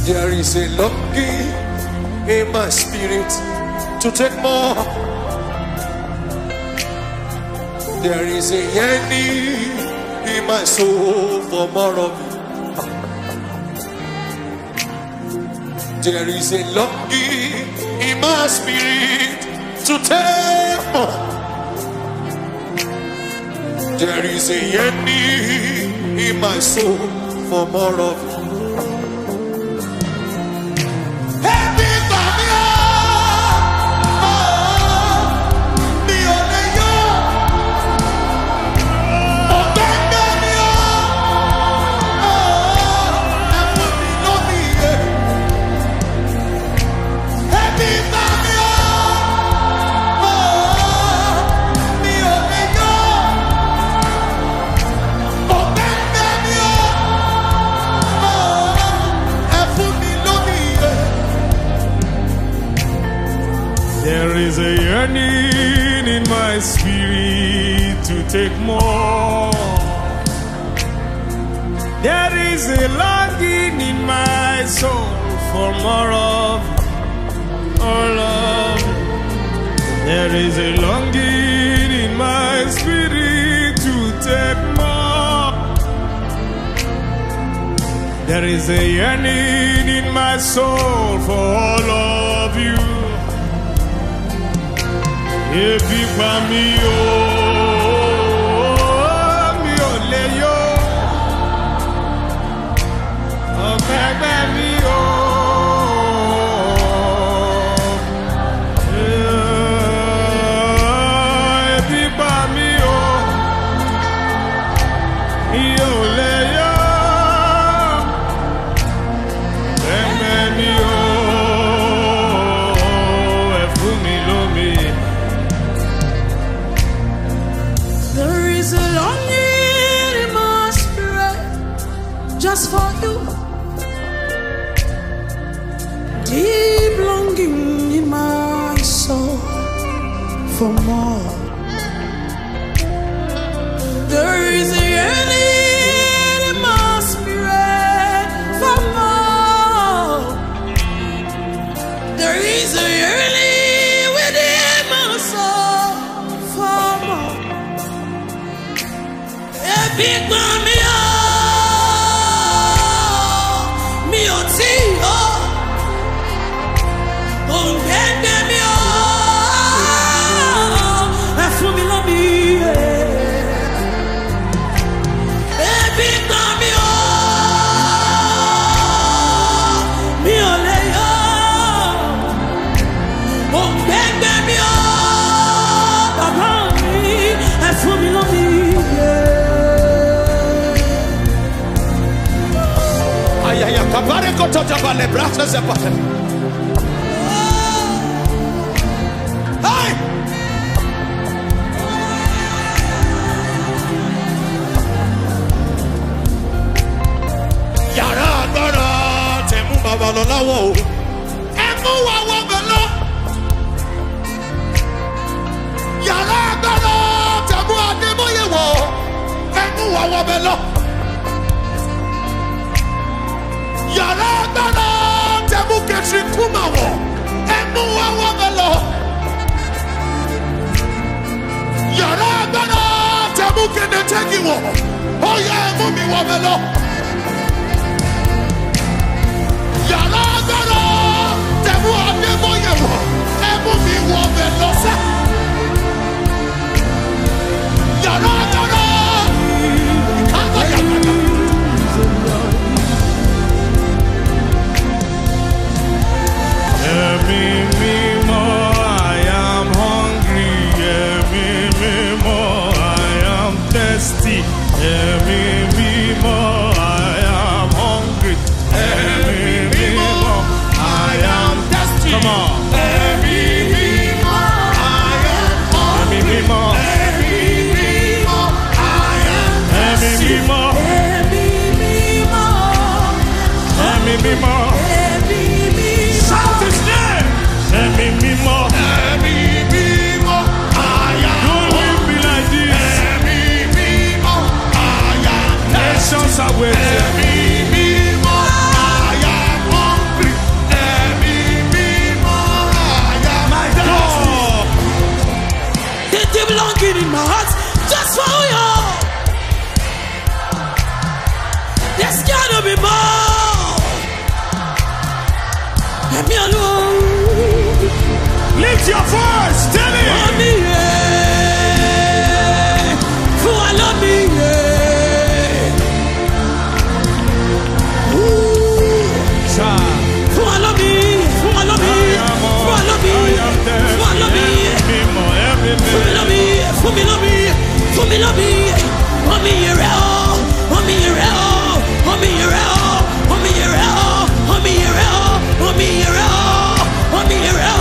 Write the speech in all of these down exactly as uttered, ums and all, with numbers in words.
There is a longing in my spirit to take more. There is a yearning in my soul for more of you. There is a longing in my spirit to take more. There is a yearning in my soul for more of you. There is a yearning in my spirit to take more. There is a longing in my soul for more of all of. There is a longing in my spirit to take more. There is a yearning in my soul for all of you. Ebi pa mi o, mi ò lè yó. Ọ̀gbẹ́gbẹ́ mi o. Ebi pa mi o, mi ò lè yó. Ọ̀gbẹ́gbẹ́ mi o, ẹ fún mi lómi. Just for you, deep longing in my soul for more. There is a yearning in my spirit for more. There is a yearning within my soul for more. A big mommy. Kapare kotoja vale brasa zepate. Hey! Yara agbára tẹ̀mú babalọ́láwọ̀ o. Ẹ mú wa wọ bẹ̀lọ́. Yara agbára tẹ̀mú Adébóyè wọ̀. Ẹ mú wa wọ bẹ̀lọ́. Yàrá agbára tẹ̀mú kẹ̀sì kúmà wọ̀ ẹ̀mú wa wọ́ bẹ̀ lọ. Yàrá agbára tẹ̀mú kẹ̀dẹ̀ tẹ́gì wọ̀ ó yẹ ẹ̀mú mi wọ́ bẹ̀ lọ. Yàrá agbára tẹ̀mú Adébóyè wọ̀ ẹ̀mú mi wọ́ bẹ̀ lọ sẹ́. Yàrá agbára ìkàgbọ́ yàgbọ́. Emi mimo, I am hungry. Emi mimo, I am thirsty. Emi mimo, I am hungry. Emi mimo, I am thirsty. Come on. Emi mimo, I am hungry. Emi mimo, Emi mimo, I am thirsty. Emi mimo, Emi mimo, Emi mimo. Shout his name. Emi mimo, Emi mimo, I am. Don't leave me like this. Emi mimo, I am. Nations are waiting. Emi mimo, I am. mi mọ́. Ẹ̀mí Ọlọ́run. Lift your voice, tell him. Omi yẹ, fún wa lómi yẹ. Fún wa lómi, fún wa lómi, fún wa lómi, fún wa lómi. Fún mi lómi, fún mi lómi, fún mi lómi. Omi yẹ rẹ̀ ọ́, omi yẹ rẹ̀ ọ́, omi yẹ rẹ̀ ọ́, omi yẹ rẹ̀ ọ́, omi yẹ rẹ̀ ọ́, omi yẹ rẹ̀ ọ́, omi yẹ rẹ̀ ọ́.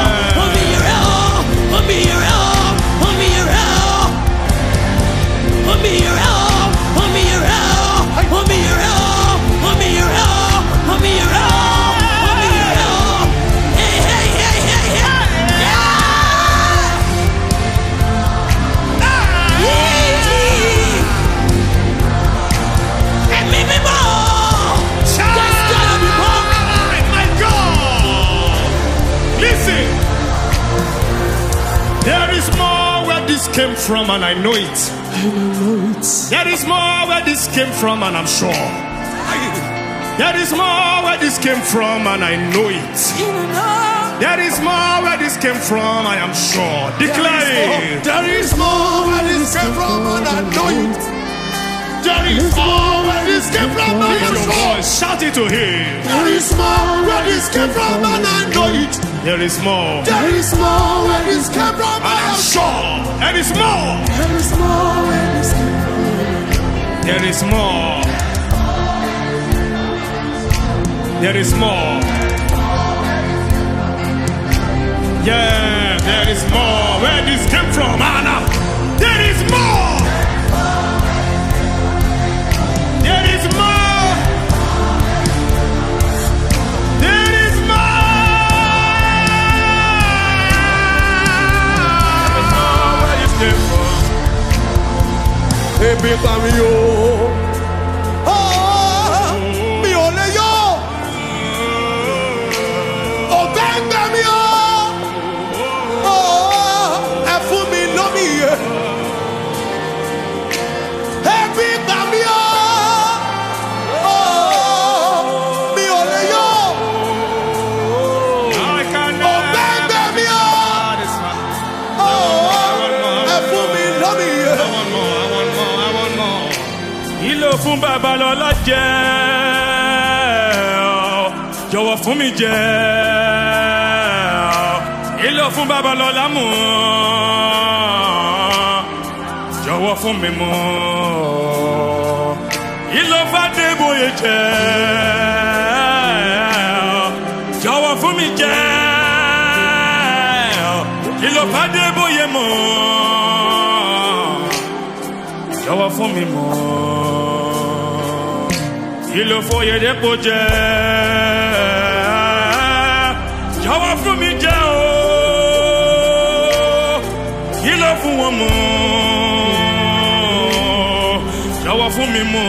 Came from and I know it. I know it. There is more where this came from and I'm sure. There is more where this came from and I know it. There is more where this came from I am sure. Declare it. There is more where this came from and I know it. There is more where this came from and Lift I'm your sure. voice, shout it to him. There is more where this came from and I know it. There is more. There is more where this came from And and I'm I'm sure. There is more. There is more where this came from. There is more. There is more. Yeah, there is more. Where this came from, Anna? There is more. There is more. There is more. Where this came from? Ebi pa mi o. Oh, mi ò lè yọ. Ọ̀gá ń gbẹ mi o. Oh, ẹ fún mi lómi yẹ. Ebi pa mi o. Oh, mi ò lè yọ. I can Ọ̀gá ń gbẹ mi o. Oh, ẹ fún mi lómi yẹ. Ìlò fún Babalọ́lá jẹ́ ọ́, jọ̀wọ́ fún mi jẹ́ ọ́. Ìlò fún Babalọ́lá mú ọ́, jọ̀wọ́ fún mi mú ọ́. Ìlò f'Adébóyè jẹ́ ọ́, jọ̀wọ́ fún mi jẹ́ ọ́. Ìlò f'Adébóyè mú ọ́, jọ̀wọ́ fún mi mú ọ́. Ìlò f'Oyedepo jẹ́ jọ̀wọ́ fún mi jẹ́ o. Ìlò fún wọn mú jọ̀wọ́ fún mi mú.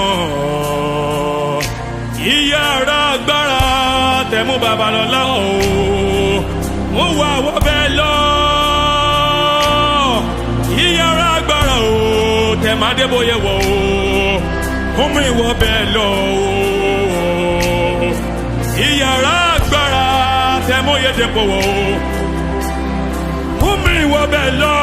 Ìyára agbára tẹ̀mú Babalọ́lá o. Mo wà wọ́ bẹ́ẹ̀ lọ. Ìyára agbára o tẹ̀mú Adébóyè wọ̀ o. Ó mú ìwọ bẹ́ẹ̀ lọ o. Ìyára agbára tẹ̀mú Oyedepo wọ̀ o. Ó mú ìwọ bẹ́ẹ̀ lọ.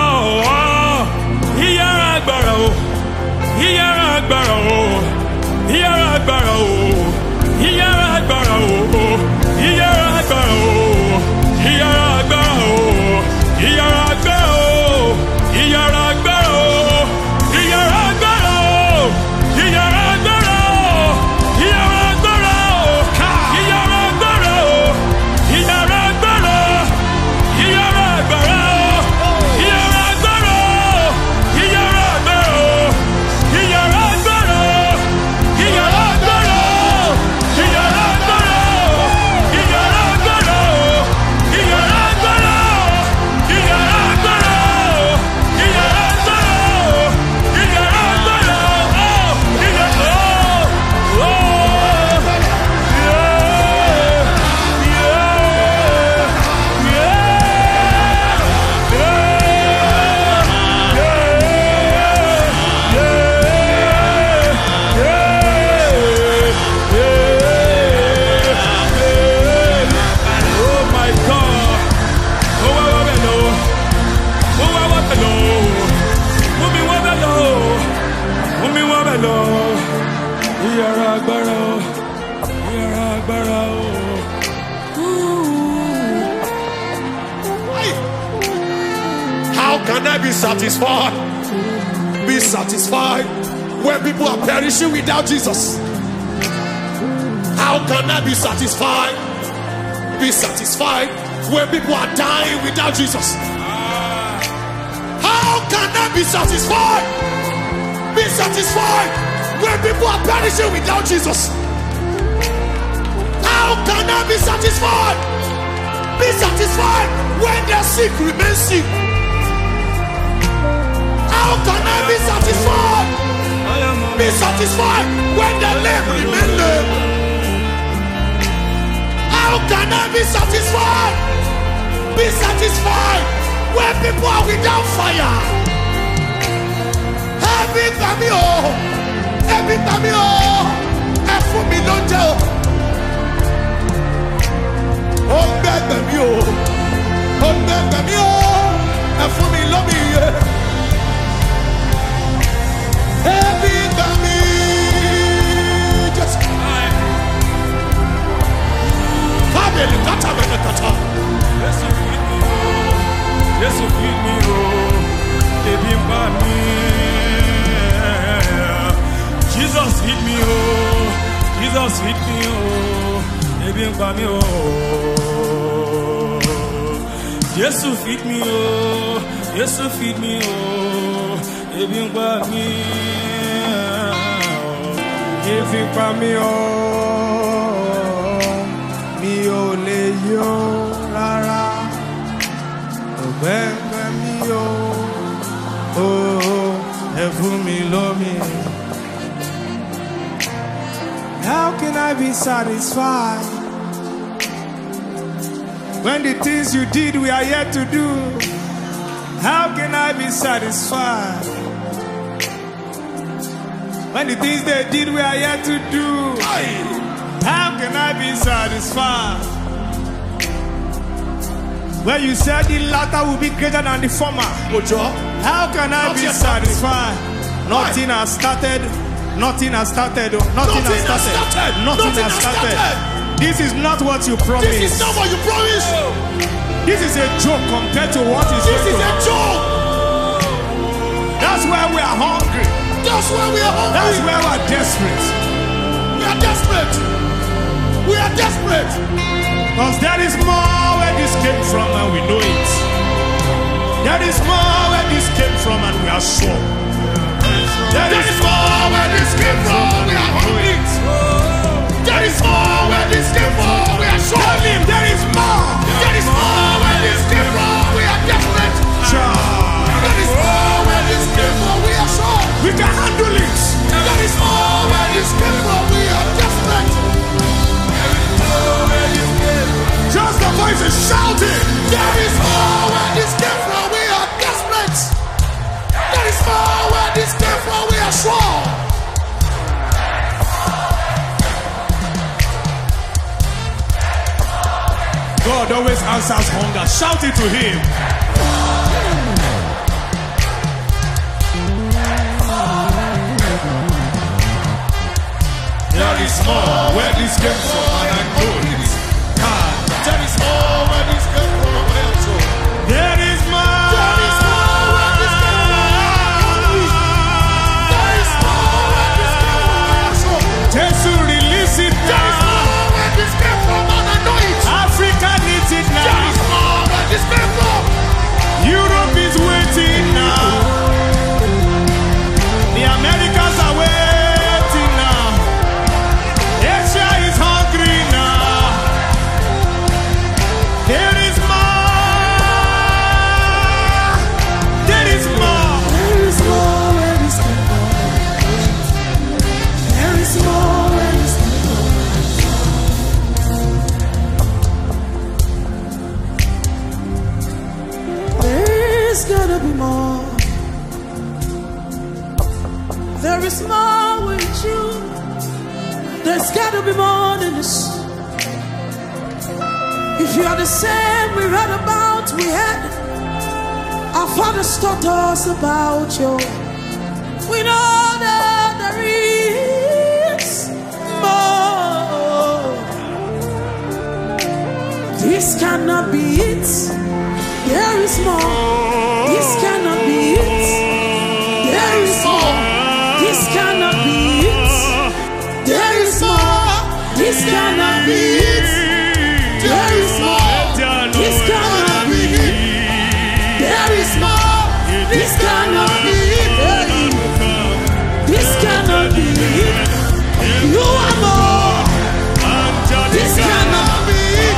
Ìyára agbára o. Ìyára agbára o. Ìyára agbára o. Ìyára agbára o. Ìyára agbára o. Ìyára agbára o. Ìyára agbára o. Ìyára agbára o. Ìyára agbára o. Ìyára agbára o. Ìyára agbára o. Ìyára agbára o. Ìyára agbára. Ìyára agbára o. Ìyára agbára o. Ìyára agbára o. Ìyára agbára o. agbára o, yàrá agbára o. How can I be satisfied? Be satisfied when people are perishing without Jesus. How can I be satisfied? Be satisfied when people are dying without Jesus. How can I be satisfied? Be satisfied when people are perishing without Jesus. How can I be satisfied? Be satisfied when the sick remain sick. How can I be satisfied? Be satisfied when the lame remain lame. How can I be satisfied? Be satisfied when people are without fire. Every time you, every time you, every me don't tell. Oh, baby, you, oh, baby, you, every me love me. Every time you, just family, kata me kata. Yes, you feed me, oh, baby, me. Jesus feed me, oh, Jesus feed me, oh, baby, me, oh. Yes, you feed me, oh, yes, you feed me, oh, baby, me. If you find me, oh, me, oh, lay yo, rara. Bẹ́ẹ̀ mi o, oh, ẹ fún mi lómi. How can I be satisfied when the things you did we are yet to do? How can I be satisfied when the things they did we are yet to do? How can I be satisfied where you said the latter will be greater than the former? How can I be satisfied? Nothing has started. Nothing has started. Nothing has started. Nothing has started. This is not what you promised. This is not what you promised. This is a joke compared to what is This is a joke. That's why we are hungry. That's why we are hungry. That's why we are desperate. We are desperate. We are desperate. Because there is more where this came from and we know it. There is more where this came from and we are sure. There is more where this came from, we are hungry. There is more where this came from, we are sure. Tell him there is more. There is more where this came from, we are desperate. There is more where this came from, we are sure. We can handle it. There is more where this came from, we are desperate. Just the voice is shouting. There is more where this came from, we are desperate. There is more where this came from, we are sure. God always answers hunger. Shout it to him. There is more where this came from, and I know it. There is more where this came from, we are sure. There is more. There is more where this came from. There is more where this came from, we are sure. Jesus, release it There is now. more where this came from, and I know it. Africa needs it There now. is more where this came from. Europe is waiting now. The Americans are waiting now. Asia is hungry now. There is more. There is more. There is more where this came from. There is more where this came from. There's gotta be more. There is more with you. There's gotta be more than this. If you are the same we read about, we had our fathers taught us about you. We know that there is cannot be it. There is more. This cannot be it. There is more. This cannot be it. There is more. This cannot be it. There is more. This cannot be it. There is more. This cannot be it. This cannot be it. You are more. This cannot be it.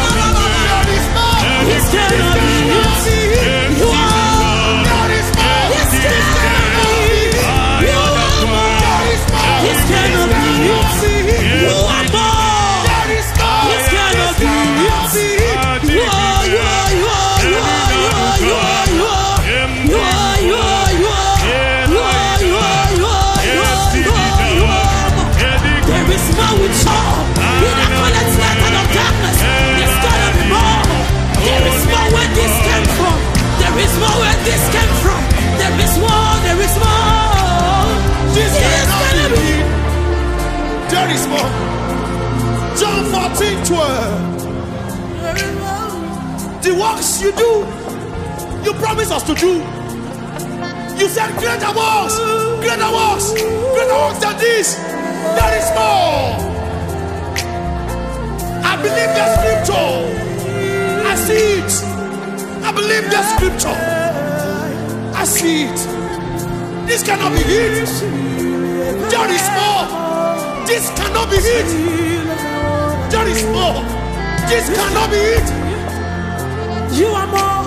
This cannot be it. You are. This cannot be it. You are more. This cannot be it. You are more. This cannot be it. You are. You are. You are. You are. You are. You are. You are. You are. You are. You are. You are. You are. You are. You are. You are. There is more with all. He that calleth light out of darkness. There's gonna be more. There is more where this came from. There is more where this came from. There is more. There is more. This Yes, gonna be. There is more. John fourteen twelve. The works you do, you promise us to do. You said greater works, greater works, greater works than this. There is more. I believe the scripture. I see it. I believe the scripture. I see it. This cannot be it. There is more. This cannot be it. There is more. This cannot be it. You are more.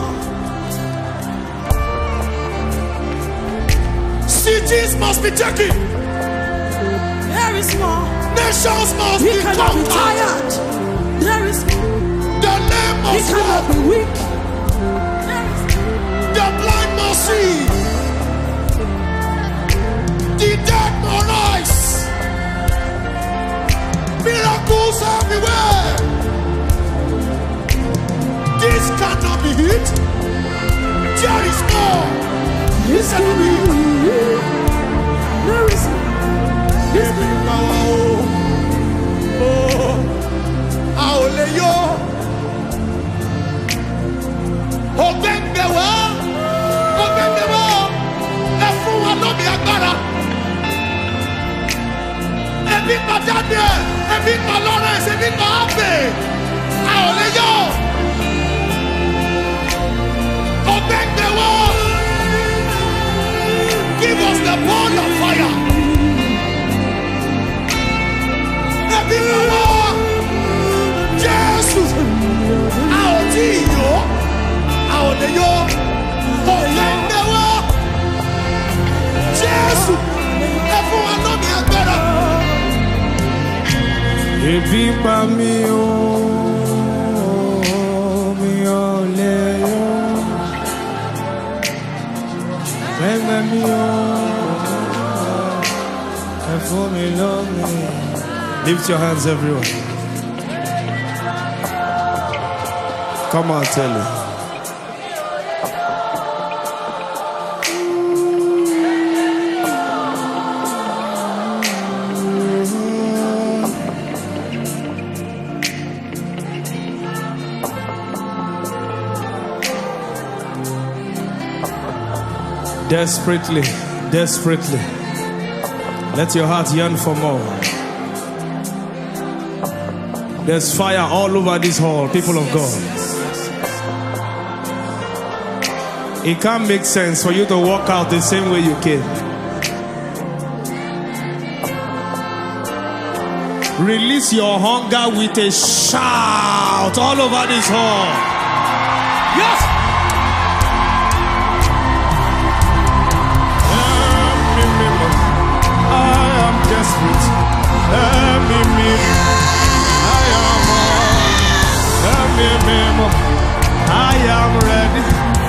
Cities must be taken. There is more. Nations must We be cannot be conquered. tired. There is more. The lame We must cannot walk. be weak. There is The blind must see. The dead must rise. Miracles everywhere. This cannot be it. There is more. This cannot be it. There is more. This cannot be it. Oh, Aoleyo. Ogbengbewa. Ogbengbewa. Ẹ fún wa lómi agbára. Ebi pa Daniel. Ebi pa Lawrence. Ebi pa Abe. Aoleyo. Ogbengbewa. Give us the ball of fire. Ebi pa wa. Jesus. Aotiyo. Aoleyo. Ogbengbewa. Jésù, ẹ fún wa lómi agbára. Ebi pa mi o, mi ò lè yó. Gbẹ̀gbẹ̀ mi o, ẹ fún mi lómi. Lift your hands, everyone. Come on, tell it. Desperately, desperately. Let your heart yearn for more. There's fire all over this hall, people of God. It can't make sense for you to walk out the same way you came. Release your hunger with a shout all over this hall. Yes! I am desperate. I am ready.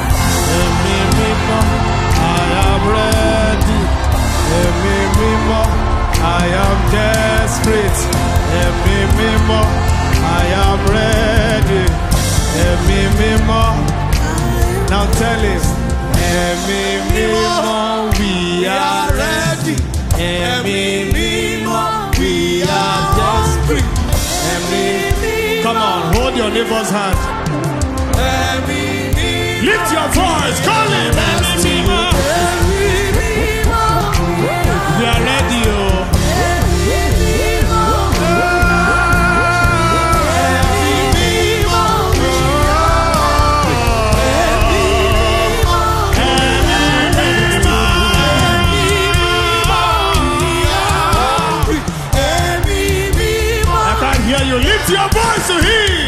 I am ready. I am desperate. I am ready. Now tell him, we are ready. We are desperate. Come on, hold your neighbor's hand. Lift your voice. Call him. We are ready, oh. I can hear you. Lift your voice to him.